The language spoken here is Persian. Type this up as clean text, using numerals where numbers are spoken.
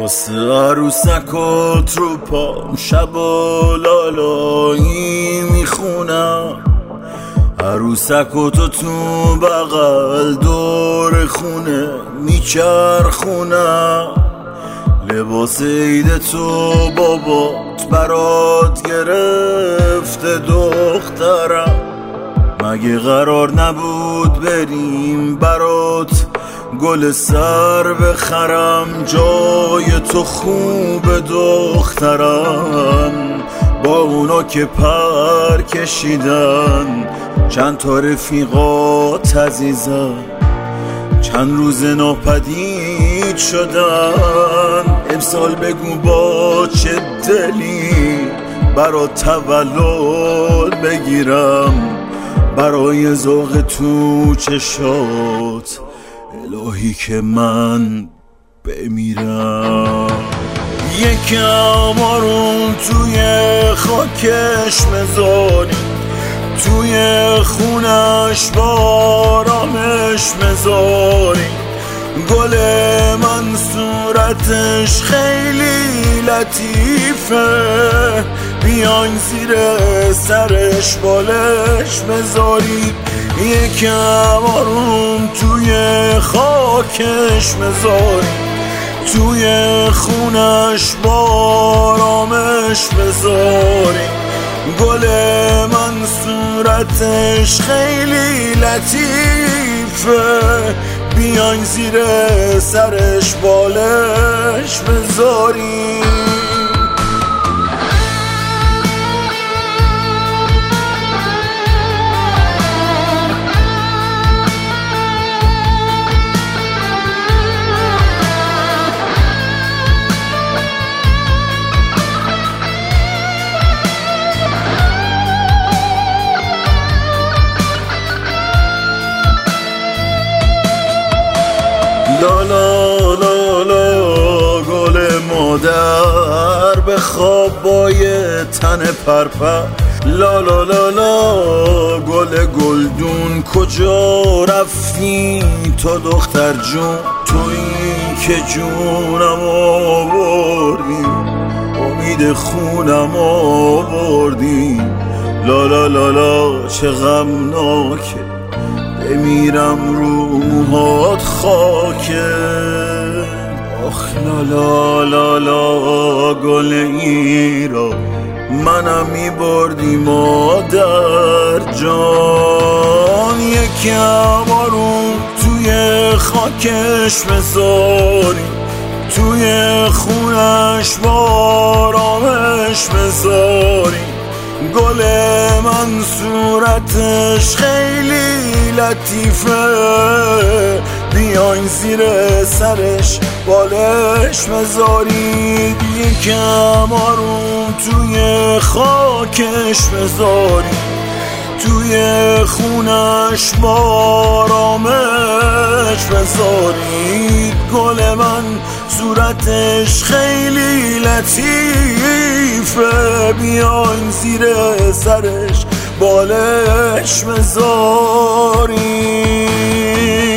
واسه عروسکات رو پام شب و لالایی میخونم، عروسکاتو تو بغل دور خونه میچرخونم. لباس عید تو بابات برات گرفته دخترم، مگه قرار نبود بریم برات گل سر بخرم؟ جای تو خوب دخترم، با اونا که پر کشیدن چند تا رفیقات عزیزم چند روز ناپدید شدن. امسال بگو با چه دلی برات تولد بگیرم، برای ذوق تو چشات الهی که من بمیرم. یکم آروم توی خاکش مزاری، توی خونش بارامش مزاری. گل من صورتش خیلی لطیفه، بیاین زیر سرش بالش مزاری. یکم آروم توی خاکش مزاری، توی خونش بارامش مزاری. گل من صورتش خیلی لطیفه، بیاین زیر سرش بالش بذاری. لا لا لا لا گل مادر به خواب با یه تن پرپر. لا لا لا لا گل گلدون کجا رفتی تو دختر جون؟ تویی که جونم آوردی، امید خونم آوردی. لا لا لا لا چه غمناکه بمیرم رو موهات خاکه. آخ لا لا لا لا گل ایران، منم میبردی مادر جان. یکم آروم توی خاکش بذاری، توی خونش بارامش بذاری. گل من صورتش خیلی لطیفه، بیاین زیر سرش بالش بذارید. یکم آروم توی خاکش بذارید، توی خونش بارامش بذارید. گل من صورتش خیلی لطیفه، بیاین زیر سرش بالش بذارید.